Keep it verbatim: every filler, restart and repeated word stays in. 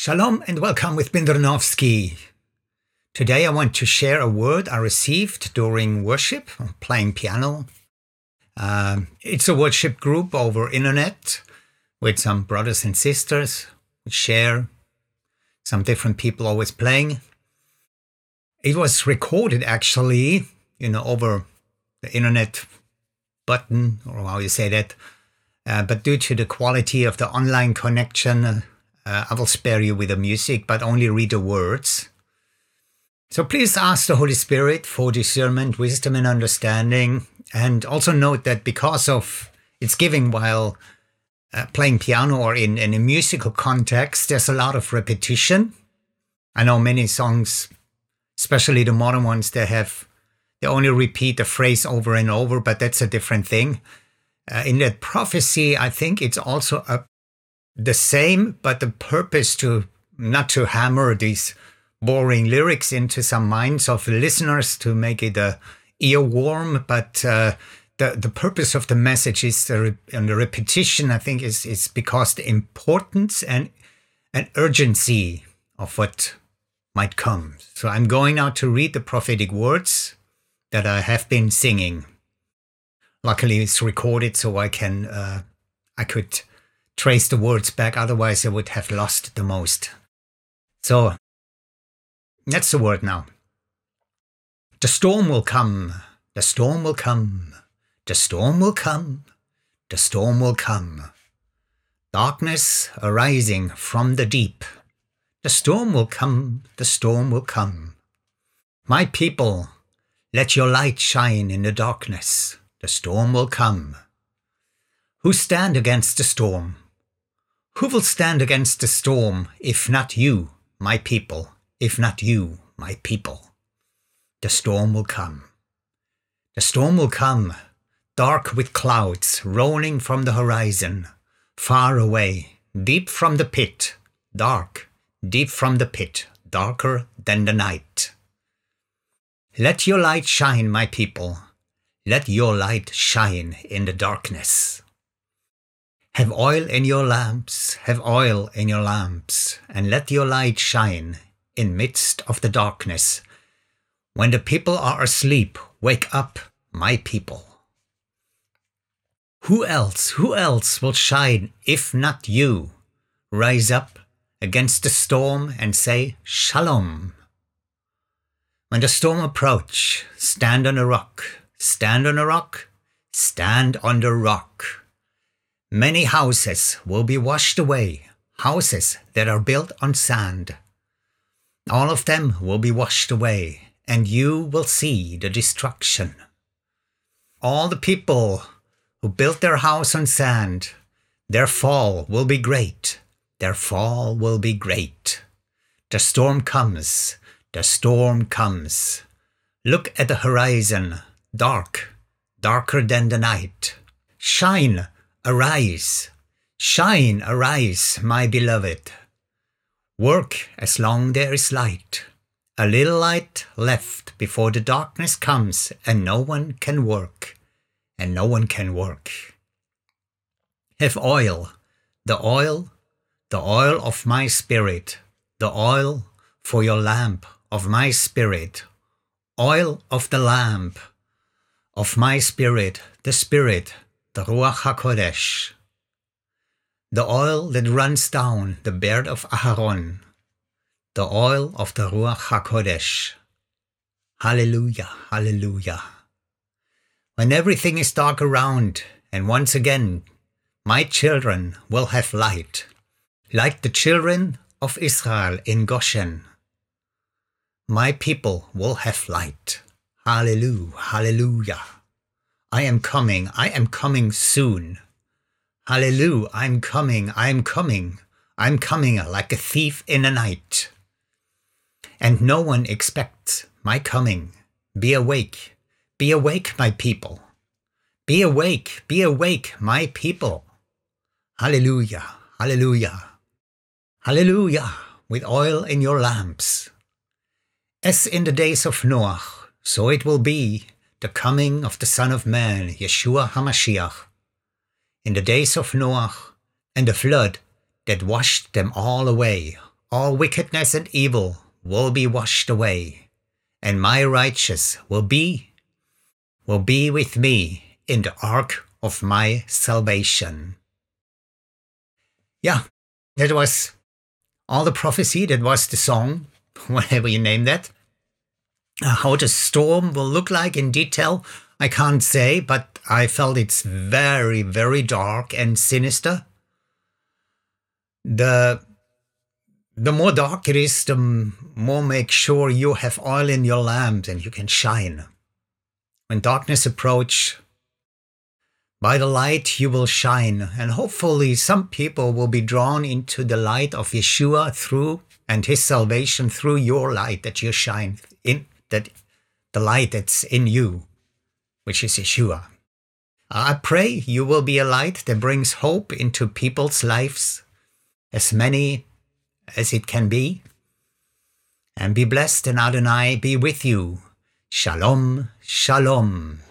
Shalom and welcome with Bindernowski. Today I want to share a word I received during worship, playing piano. Um, it's a worship group over internet with some brothers and sisters. We share some different people always playing. It was recorded actually, you know, over the internet button, or how you say that. Uh, but due to the quality of the online connection, uh, Uh, I will spare you with the music, but only read the words. So please ask the Holy Spirit for discernment, wisdom, and understanding. And also note that because of its giving while uh, playing piano or in, in a musical context, there's a lot of repetition. I know many songs, especially the modern ones, they have they only repeat the phrase over and over, but that's a different thing. Uh, in that prophecy, I think it's also a the same, but the purpose to not to hammer these boring lyrics into some minds of listeners to make it a earworm, but uh, the the purpose of the message is the re- and the repetition. I think is is because the importance and and urgency of what might come. So I'm going now to read the prophetic words that I have been singing. Luckily, it's recorded, so I can uh, I could. trace the words back, otherwise I would have lost the most. So, that's the word now. The storm will come, the storm will come, the storm will come, the storm will come. Darkness arising from the deep. The storm will come, the storm will come. My people, let your light shine in the darkness. The storm will come. Who stand against the storm? Who will stand against the storm, if not you, my people, if not you, my people? The storm will come. The storm will come, dark with clouds rolling from the horizon, far away, deep from the pit, dark, deep from the pit, darker than the night. Let your light shine, my people. Let your light shine in the darkness. Have oil in your lamps, have oil in your lamps, and let your light shine in midst of the darkness. When the people are asleep, wake up, my people. Who else, who else will shine if not you? Rise up against the storm and say, Shalom. When the storm approach, stand on a rock, stand on a rock, stand on the rock. Many houses will be washed away, houses that are built on sand. All of them will be washed away, and you will see the destruction. All the people who built their house on sand, their fall will be great, their fall will be great. The storm comes, the storm comes. Look at the horizon, dark, darker than the night. Shine, arise, shine, arise, my beloved. Work as long there is light. A little light left before the darkness comes and no one can work, and no one can work. Have oil, the oil, the oil of my spirit, the oil for your lamp of my spirit, oil of the lamp of my spirit, the spirit, the Ruach HaKodesh, the oil that runs down the beard of Aharon, the oil of the Ruach HaKodesh. Hallelujah, hallelujah. When everything is dark around, and once again, my children will have light, like the children of Israel in Goshen. My people will have light. Hallelujah, hallelujah. I am coming, I am coming soon. Hallelujah, I'm coming, I'm coming. I'm coming like a thief in the night. And no one expects my coming. Be awake, be awake, my people. Be awake, be awake, my people. Hallelujah, hallelujah. Hallelujah, with oil in your lamps. As in the days of Noah, so it will be the coming of the Son of Man, Yeshua HaMashiach, in the days of Noah and the flood that washed them all away, all wickedness and evil will be washed away, and my righteous will be, will be with me in the ark of my salvation. Yeah, that was all the prophecy. That was the song, whatever you name that. Uh, how the storm will look like in detail, I can't say, but I felt it's very, very dark and sinister. The, the more dark it is, the more make sure you have oil in your lamp and you can shine. When darkness approach, by the light you will shine, and hopefully some people will be drawn into the light of Yeshua through and his salvation through your light that you shine in, that the light that's in you, which is Yeshua. I pray you will be a light that brings hope into people's lives, as many as it can be. And be blessed, and Adonai be with you. Shalom, shalom.